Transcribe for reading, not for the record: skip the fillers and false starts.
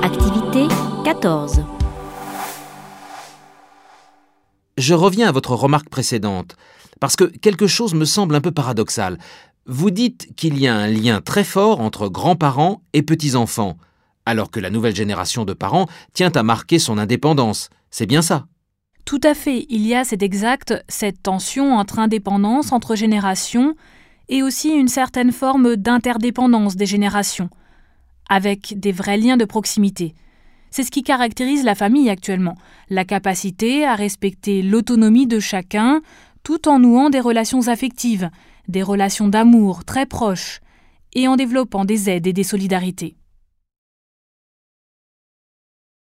Activité 14. Je reviens à votre remarque précédente, parce que quelque chose me semble un peu paradoxal. Vous dites qu'il y a un lien très fort entre grands-parents et petits-enfants, alors que la nouvelle génération de parents tient à marquer son indépendance. C'est bien ça? Tout à fait, il y a, c'est exact, cette tension entre indépendance entre générations et aussi une certaine forme d'interdépendance des générations, avec des vrais liens de proximité. C'est ce qui caractérise la famille actuellement, la capacité à respecter l'autonomie de chacun tout en nouant des relations affectives, des relations d'amour très proches et en développant des aides et des solidarités.